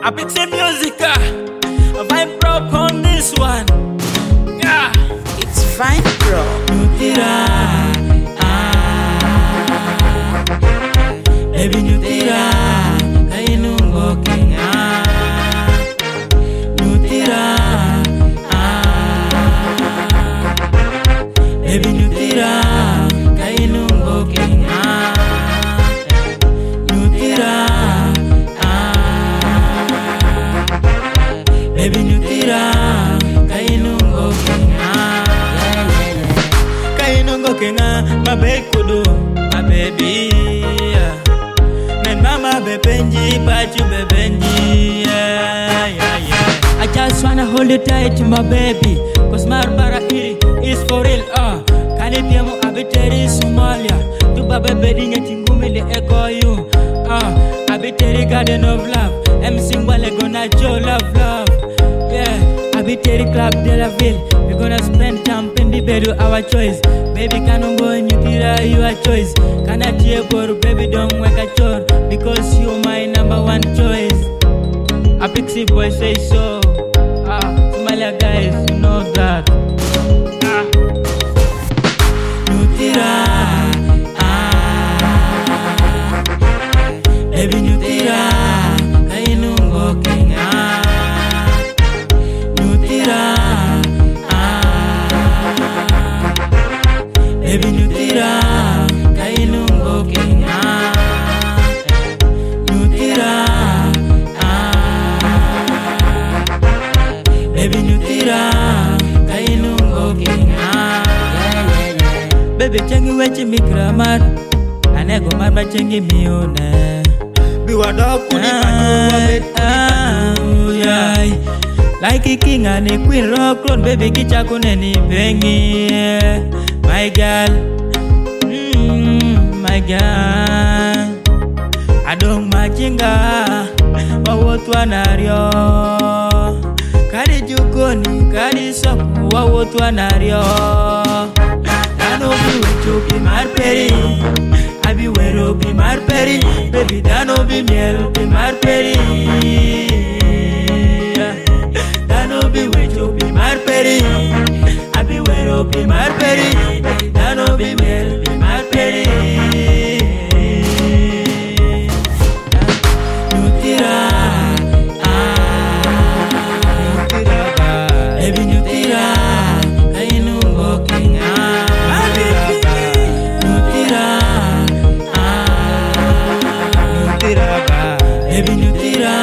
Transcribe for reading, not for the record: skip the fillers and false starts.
I pick some music, a vibe prop on this one. Yeah, It's fine, bro. Nutira, baby Nutira, kainungo Kenya. Nutira, baby Nutira, kainungo Kenya. Nutira, baby Nutira, kainungo Kenya. Kainungo Kenya, my baby kudu, my baby. Men mama bebenji, but you bebenji. I just wanna hold you tight, my baby, cause Marbara is for real. Kanitiamu abiteri Somalia, tu babe bedinga tingumi le echo you. Abiteri garden of love, MC Wale gonna show love. Yeah, abiteri club de la ville. We gonna spend time in the bed with our choice. Baby kanungo Nutira, your choice. Kana tieboru, baby don't work a chore, because you my number one choice. A pixie boy say so. Somalia guys, you know that. Nutira, baby Nutira, kainungo Kenya. Nutira, baby Nutira, kainungo Kenya. Nutira, baby Nutira, kainungo Kenya. Baby changi wechi mikramar, anego marma changi mione. Biwado kuni Like a king and a queen rock road, baby kichakune ni bengi. My girl, my girl. Adong machinga, wawotwa nario. Kari jukoni, kari soku, wawotwa nario. Dano bi wecho bi marperi, abi wero bi marperi, baby dano bi miel bi marperi. Dano bi wecho bi marperi, abi wero bi marperi, baby dano bi miel bi marperi. Nutira, baby Nutira, kainungo Kenya. Nutira, baby Nutira,